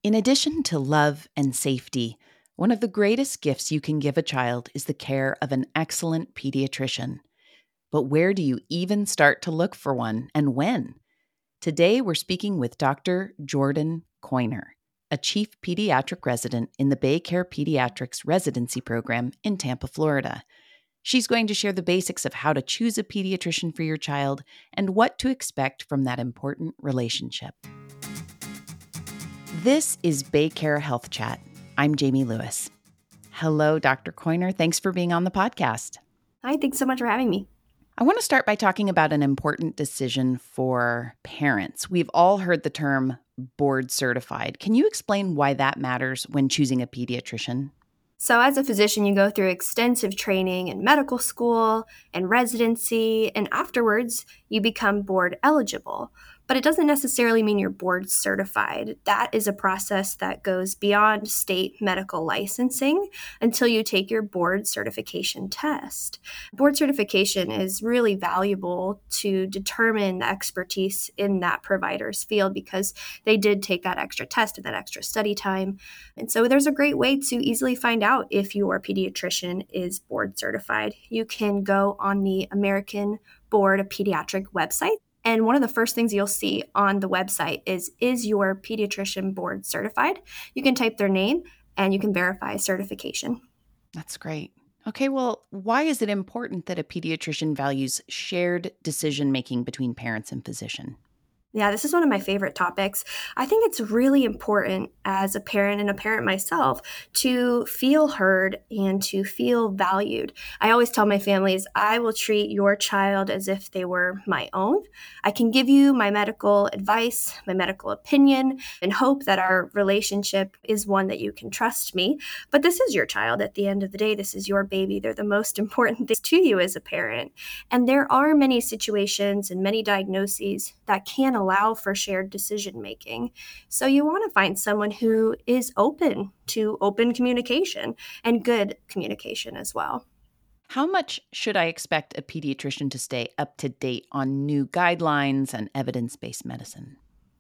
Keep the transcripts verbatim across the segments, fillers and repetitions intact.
In addition to love and safety, one of the greatest gifts you can give a child is the care of an excellent pediatrician. But where do you even start to look for one, and when? Today, we're speaking with Doctor Jordan Coiner, a chief pediatric resident in the BayCare Pediatrics Residency Program in Tampa, Florida. She's going to share the basics of how to choose a pediatrician for your child and what to expect from that important relationship. This is BayCare Health Chat. I'm Jamie Lewis. Hello, Doctor Coiner. Thanks for being on the podcast. Hi, thanks so much for having me. I want to start by talking about an important decision for parents. We've all heard the term board certified. Can you explain why that matters when choosing a pediatrician? So as a physician, you go through extensive training in medical school and residency, and afterwards you become board eligible. But it doesn't necessarily mean you're board certified. That is a process that goes beyond state medical licensing until you take your board certification test. Board certification is really valuable to determine the expertise in that provider's field because they did take that extra test and that extra study time. And so there's a great way to easily find out if your pediatrician is board certified. You can go on the American Board of Pediatric website. And one of the first things you'll see on the website is, is your pediatrician board certified? You can type their name and you can verify certification. That's great. Okay, well, why is it important that a pediatrician values shared decision-making between parents and physician? Yeah, this is one of my favorite topics. I think it's really important as a parent and a parent myself to feel heard and to feel valued. I always tell my families, I will treat your child as if they were my own. I can give you my medical advice, my medical opinion, and hope that our relationship is one that you can trust me. But this is your child at the end of the day. This is your baby. They're the most important thing to you as a parent. And there are many situations and many diagnoses that can allow for shared decision making. So you want to find someone who is open to open communication and good communication as well. How much should I expect a pediatrician to stay up to date on new guidelines and evidence-based medicine?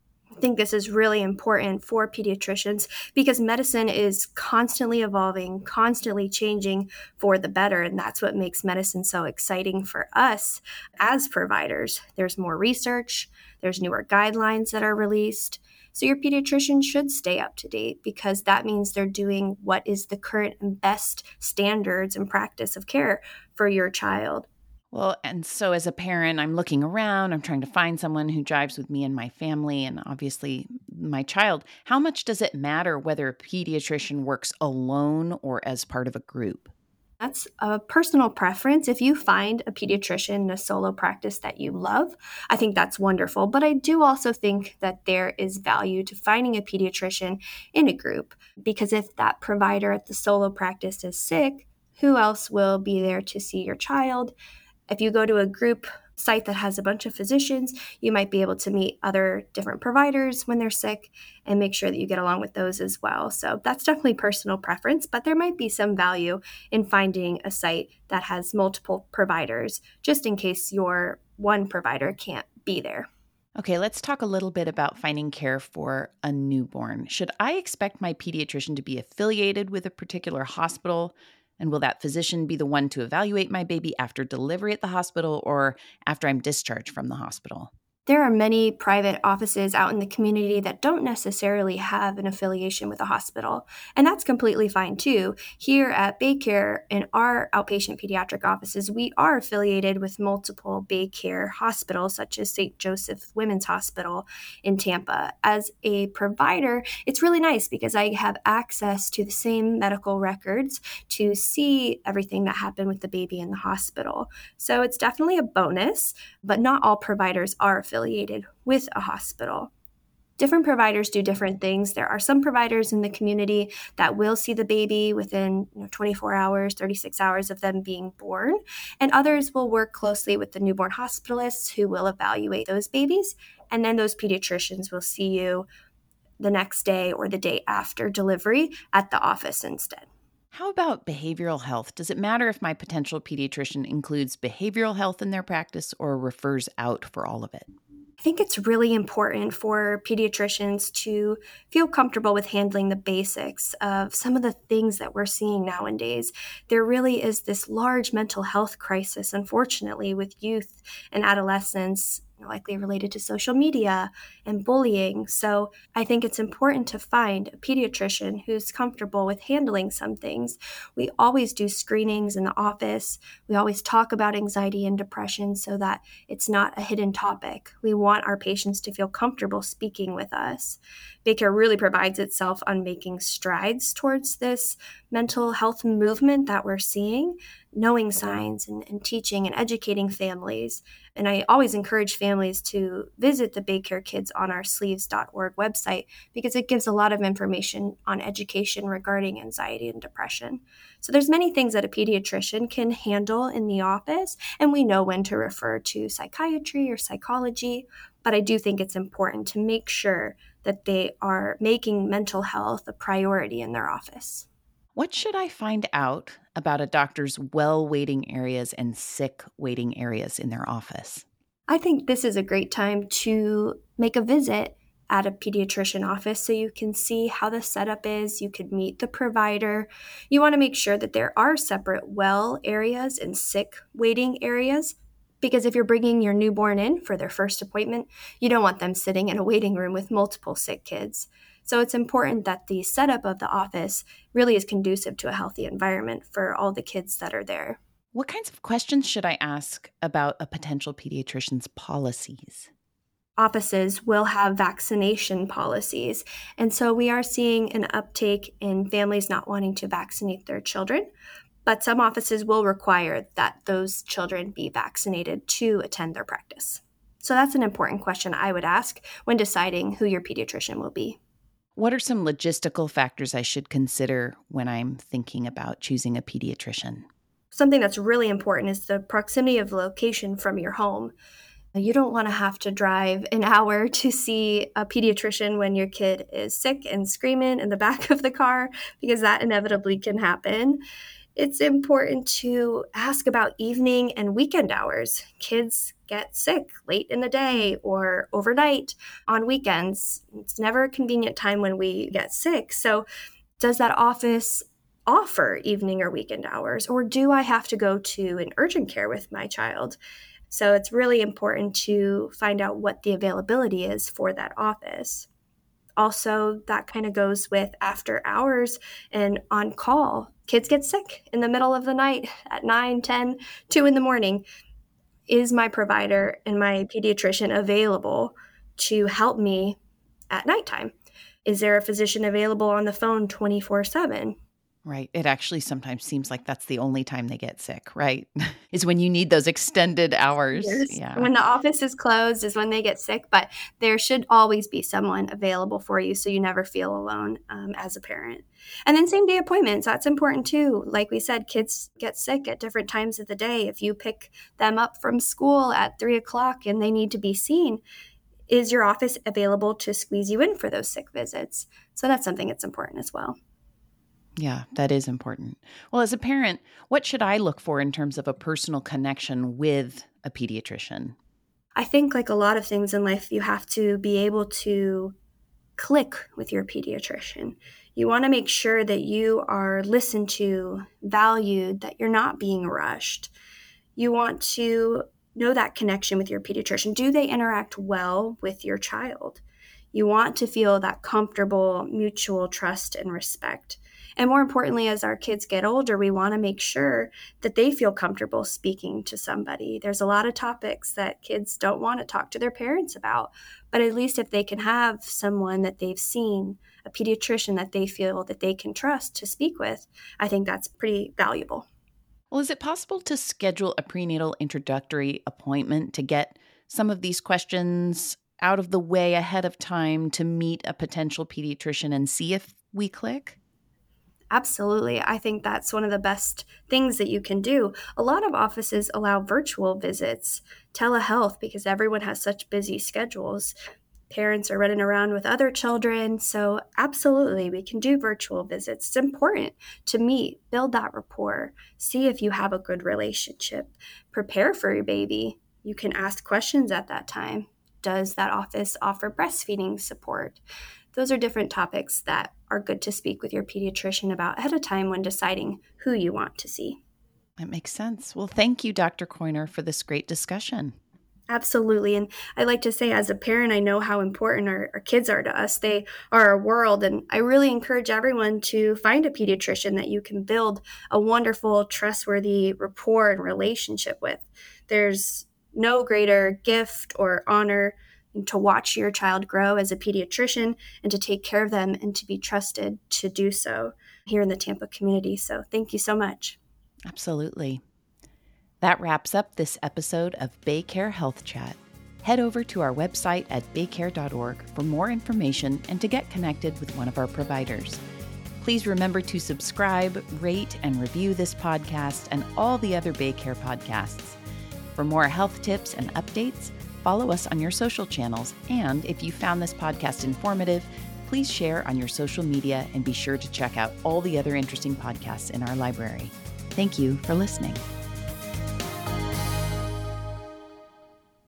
I think this is really important for pediatricians because medicine is constantly evolving, constantly changing for the better. And that's what makes medicine so exciting for us as providers. There's more research, there's newer guidelines that are released. So your pediatrician should stay up to date because that means they're doing what is the current and best standards and practice of care for your child. Well, and so as a parent, I'm looking around, I'm trying to find someone who jives with me and my family and obviously my child. How much does it matter whether a pediatrician works alone or as part of a group? That's a personal preference. If you find a pediatrician in a solo practice that you love, I think that's wonderful. But I do also think that there is value to finding a pediatrician in a group because if that provider at the solo practice is sick, who else will be there to see your child? If you go to a group site that has a bunch of physicians, you might be able to meet other different providers when they're sick and make sure that you get along with those as well. So that's definitely personal preference, but there might be some value in finding a site that has multiple providers, just in case your one provider can't be there. Okay, let's talk a little bit about finding care for a newborn. Should I expect my pediatrician to be affiliated with a particular hospital? And will that physician be the one to evaluate my baby after delivery at the hospital or after I'm discharged from the hospital? There are many private offices out in the community that don't necessarily have an affiliation with a hospital, and that's completely fine too. Here at BayCare, in our outpatient pediatric offices, we are affiliated with multiple BayCare hospitals, such as Saint Joseph Women's Hospital in Tampa. As a provider, it's really nice because I have access to the same medical records to see everything that happened with the baby in the hospital. So it's definitely a bonus, but not all providers are affiliated affiliated with a hospital. Different providers do different things. There are some providers in the community that will see the baby within you know, twenty-four hours, thirty-six hours of them being born, and others will work closely with the newborn hospitalists who will evaluate those babies, and then those pediatricians will see you the next day or the day after delivery at the office instead. How about behavioral health? Does it matter if my potential pediatrician includes behavioral health in their practice or refers out for all of it? I think it's really important for pediatricians to feel comfortable with handling the basics of some of the things that we're seeing nowadays. There really is this large mental health crisis, unfortunately, with youth and adolescents, likely related to social media and bullying. So I think it's important to find a pediatrician who's comfortable with handling some things. We always do screenings in the office. We always talk about anxiety and depression so that it's not a hidden topic. We want our patients to feel comfortable speaking with us. BayCare really prides itself on making strides towards this mental health movement that we're seeing, knowing signs and, and teaching and educating families. And I always encourage families to visit the BayCare Kids on Our Sleeves dot org website because it gives a lot of information on education regarding anxiety and depression. So there's many things that a pediatrician can handle in the office, and we know when to refer to psychiatry or psychology. But I do think it's important to make sure that they are making mental health a priority in their office. What should I find out about a doctor's well waiting areas and sick waiting areas in their office? I think this is a great time to make a visit at a pediatrician office so you can see how the setup is. You could meet the provider. You want to make sure that there are separate well areas and sick waiting areas, because if you're bringing your newborn in for their first appointment, you don't want them sitting in a waiting room with multiple sick kids. So it's important that the setup of the office really is conducive to a healthy environment for all the kids that are there. What kinds of questions should I ask about a potential pediatrician's policies? Offices will have vaccination policies. And so we are seeing an uptake in families not wanting to vaccinate their children. But some offices will require that those children be vaccinated to attend their practice. So that's an important question I would ask when deciding who your pediatrician will be. What are some logistical factors I should consider when I'm thinking about choosing a pediatrician? Something that's really important is the proximity of location from your home. You don't want to have to drive an hour to see a pediatrician when your kid is sick and screaming in the back of the car, because that inevitably can happen. It's important to ask about evening and weekend hours. Kids get sick late in the day or overnight on weekends. It's never a convenient time when we get sick. So does that office offer evening or weekend hours, or do I have to go to an urgent care with my child? So it's really important to find out what the availability is for that office. Also, that kind of goes with after hours and on call. Kids get sick in the middle of the night at nine, ten, two in the morning. Is my provider and my pediatrician available to help me at nighttime? Is there a physician available on the phone twenty-four seven? Right. It actually sometimes seems like that's the only time they get sick, right? Is when you need those extended hours. Yes. Yeah. When the office is closed is when they get sick, but there should always be someone available for you so you never feel alone um, as a parent. And then same day appointments, that's important too. Like we said, kids get sick at different times of the day. If you pick them up from school at three o'clock and they need to be seen, is your office available to squeeze you in for those sick visits? So that's something that's important as well. Yeah, that is important. Well, as a parent, what should I look for in terms of a personal connection with a pediatrician? I think like a lot of things in life, you have to be able to click with your pediatrician. You want to make sure that you are listened to, valued, that you're not being rushed. You want to know that connection with your pediatrician. Do they interact well with your child? You want to feel that comfortable mutual trust and respect. And more importantly, as our kids get older, we want to make sure that they feel comfortable speaking to somebody. There's a lot of topics that kids don't want to talk to their parents about, but at least if they can have someone that they've seen, a pediatrician that they feel that they can trust to speak with, I think that's pretty valuable. Well, is it possible to schedule a prenatal introductory appointment to get some of these questions out of the way ahead of time to meet a potential pediatrician and see if we click? Absolutely. I think that's one of the best things that you can do. A lot of offices allow virtual visits, telehealth, because everyone has such busy schedules. Parents are running around with other children. So absolutely, we can do virtual visits. It's important to meet, build that rapport, see if you have a good relationship, prepare for your baby. You can ask questions at that time. Does that office offer breastfeeding support? Those are different topics that are good to speak with your pediatrician about ahead of time when deciding who you want to see. That makes sense. Well, thank you, Doctor Coiner, for this great discussion. Absolutely. And I like to say, as a parent, I know how important our, our kids are to us. They are our world. And I really encourage everyone to find a pediatrician that you can build a wonderful, trustworthy rapport and relationship with. There's no greater gift or honor than to watch your child grow as a pediatrician and to take care of them and to be trusted to do so here in the Tampa community. So thank you so much. Absolutely. That wraps up this episode of BayCare Health Chat. Head over to our website at baycare dot org for more information and to get connected with one of our providers. Please remember to subscribe, rate, and review this podcast and all the other BayCare podcasts. For more health tips and updates, follow us on your social channels. And if you found this podcast informative, please share on your social media and be sure to check out all the other interesting podcasts in our library. Thank you for listening.